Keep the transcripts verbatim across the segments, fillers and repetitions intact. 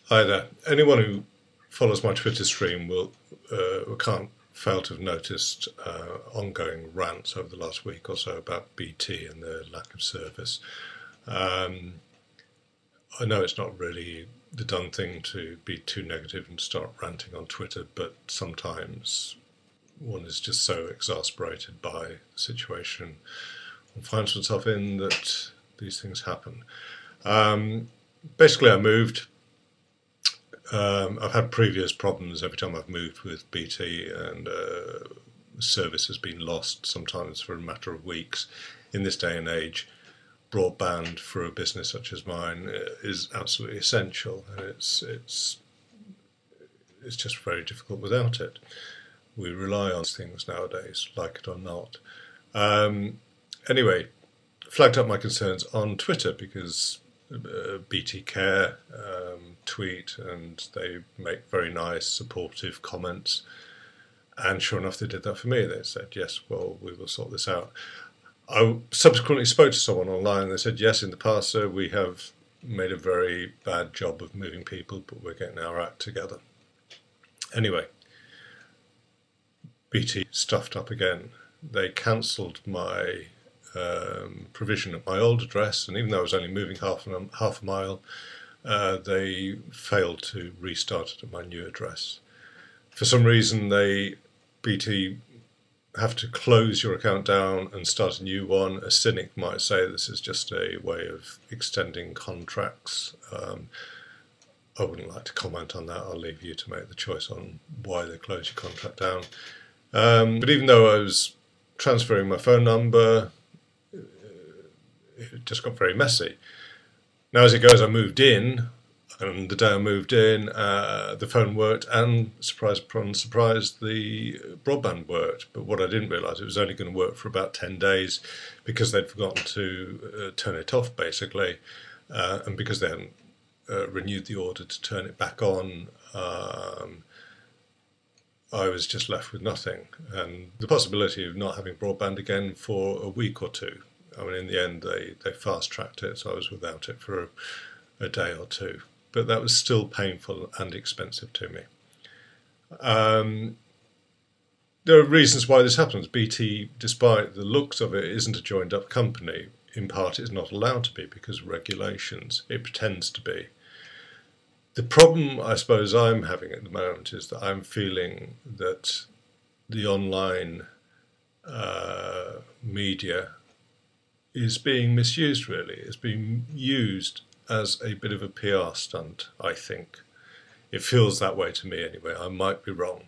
Hi there. Anyone who follows my Twitter stream will uh, can't fail to have noticed uh, ongoing rants over the last week or so about B T and their lack of service. Um, I know it's not really the done thing to be too negative and start ranting on Twitter, but sometimes one is just so exasperated by the situation one finds oneself in that these things happen. Um, basically, I moved. Um, I've had previous problems every time I've moved with B T, and uh, service has been lost, sometimes for a matter of weeks. In this day and age, broadband for a business such as mine is absolutely essential, and it's it's it's just very difficult without it. We rely on things nowadays, like it or not. Um, anyway, flagged up my concerns on Twitter because uh, B T Care um, tweet, and they make very nice, supportive comments. And sure enough, they did that for me. They said, yes, well, we will sort this out. I subsequently spoke to someone online, and they said, yes, in the past, sir, we have made a very bad job of moving people, but we're getting our act together. Anyway, B T stuffed up again. They cancelled my um, provision at my old address, and even though I was only moving half a, half a mile, uh, they failed to restart it at my new address. For some reason, they B T have to close your account down and start a new one. A cynic might say this is just a way of extending contracts. Um, I wouldn't like to comment on that. I'll leave you to make the choice on why they close your contract down. Um, but even though I was transferring my phone number, it just got very messy. Now, as it goes, I moved in, and the day I moved in, uh, the phone worked, and surprise upon surprise, the broadband worked. But what I didn't realise, it was only going to work for about ten days because they'd forgotten to uh, turn it off, basically, uh, and because they hadn't uh, renewed the order to turn it back on. Um, I was just left with nothing, and the possibility of not having broadband again for a week or two. I mean, in the end, they, they fast-tracked it, so I was without it for a, a day or two. But that was still painful and expensive to me. Um, there are reasons why this happens. B T, despite the looks of it, isn't a joined-up company. In part, it's not allowed to be because of regulations. It pretends to be. The problem, I suppose, I'm having at the moment is that I'm feeling that the online uh, media is being misused, really. It's being used as a bit of a P R stunt, I think. It feels that way to me anyway. I might be wrong.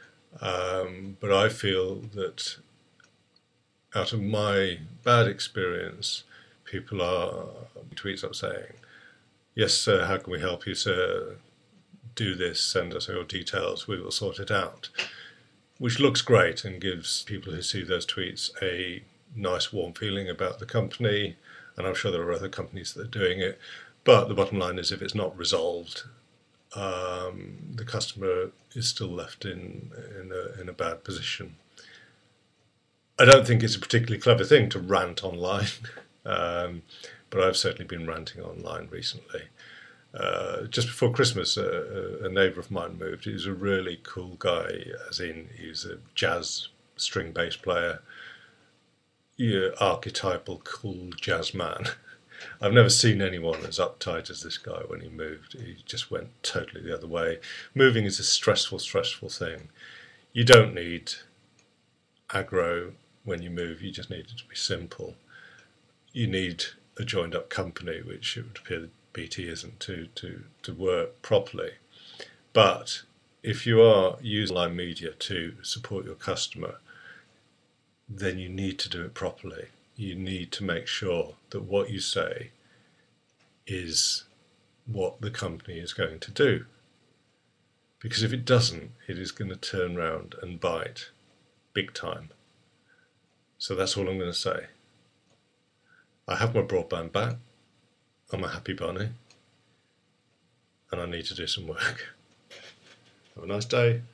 Um, but I feel that out of my bad experience, people are tweets up saying, yes, sir, how can we help you, sir? Do this, send us your details, we will sort it out. Which looks great and gives people who see those tweets a nice, warm feeling about the company, and I'm sure there are other companies that are doing it. But the bottom line is, if it's not resolved, um, the customer is still left in in a, in a bad position. I don't think it's a particularly clever thing to rant online, um, but I've certainly been ranting online recently. Uh, just before Christmas, uh, a neighbour of mine moved. He was a really cool guy, as in he was a jazz string bass player, yeah, archetypal cool jazz man. I've never seen anyone as uptight as this guy when he moved. He just went totally the other way. Moving is a stressful, stressful thing. You don't need aggro when you move. You just need it to be simple. You need a joined-up company, which it would appear that B T isn't, to, to, to work properly. But if you are using online media to support your customer, then you need to do it properly. You need to make sure that what you say is what the company is going to do. Because if it doesn't, it is going to turn around and bite big time. So that's all I'm going to say. I have my broadband back. I'm a happy bunny. And I need to do some work. Have a nice day.